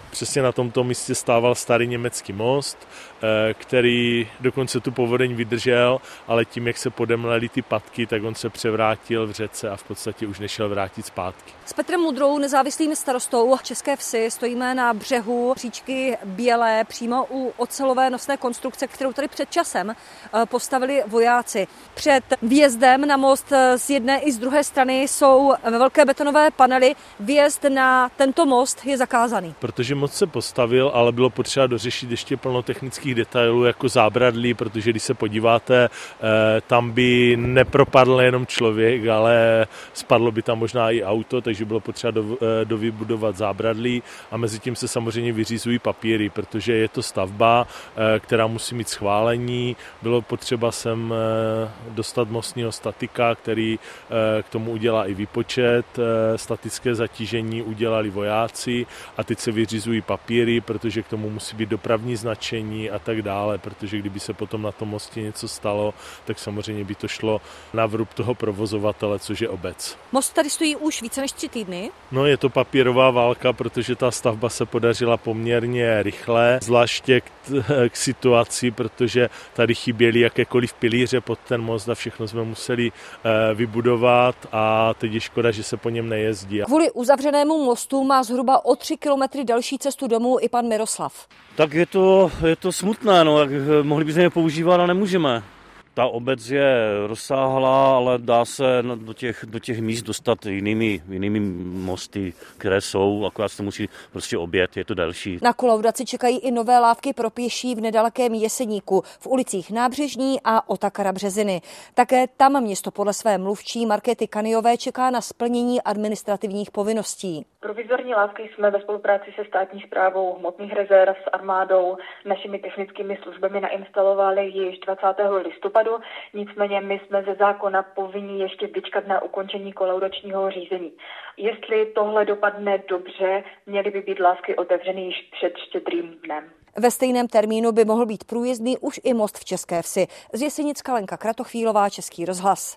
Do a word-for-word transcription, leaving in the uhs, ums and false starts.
Přesně na tomto místě stával starý německý most, který dokonce tu povodeň vydržel, ale tím, jak se podemlely ty patky, tak on se převrátil v řece a v podstatě už nešel vrátit zpátky. S Petrem Mudrou, nezávislým starostou České Vsi, stojíme na břehu říčky Bělé, přímo u ocelové nosné konstrukce, kterou tady před časem postavili vojáci. Před vjezdem na most z jedné i z druhé strany jsou velké betonové panely. Vjezd na tento most je zakázaný. Protože most se postavil, ale bylo potřeba dořešit ještě plno technických detailů jako zábradlí, protože když se podíváte, tam by nepropadl jenom člověk, ale spadlo by tam možná i auto, takže bylo potřeba do, dovybudovat zábradlí a mezi tím se samozřejmě vyřizují papíry, protože je to stavba, která musí mít schválení. Bylo potřeba sem dostat mostního statika, který k tomu udělá i výpočet. Statické zatížení udělali vojáci a teď se vyřizují papíry, protože k tomu musí být dopravní značení a tak dále, protože kdyby se potom na tom mostě něco stalo, tak samozřejmě by to šlo na vrub toho provozovatele, což je obec. Most tady stojí už více než tři týdny. No, je to papírová válka, protože ta stavba se podařila poměrně rychle, zvláště k, k situaci, protože tady chyběly jakékoliv pilíře pod ten most a všechno jsme museli e, vybudovat a teď je škoda, že se po něm nejezdí. Kvůli uzavřenému mostu má zhruba o tři kilometry další cestu domů i pan Miroslav. Tak je to, je to smutné, no, tak mohli bychom je používat a nemůžeme. Ta obec je rozsáhlá, ale dá se do těch, do těch míst dostat jinými, jinými mosty, které jsou, akorát se musí prostě objet, je to delší. Na kolaudaci čekají i nové lávky pro pěší v nedalekém Jeseníku, v ulicích Nábřežní a Otakara Březiny. Také tam město podle své mluvčí Markéty Kaniové čeká na splnění administrativních povinností. Provizorní lávky jsme ve spolupráci se státní správou hmotných rezerv, s armádou, našimi technickými službami nainstalovali již dvacátého listopadu. Nicméně my jsme ze zákona povinni ještě vyčkat na ukončení kolaudačního řízení. Jestli tohle dopadne dobře, měly by být lávky otevřeny již před Štědrým dnem. Ve stejném termínu by mohl být průjezdný už i most v České Vsi. Z Jesenicka Lenka Kratochvílová, Český rozhlas.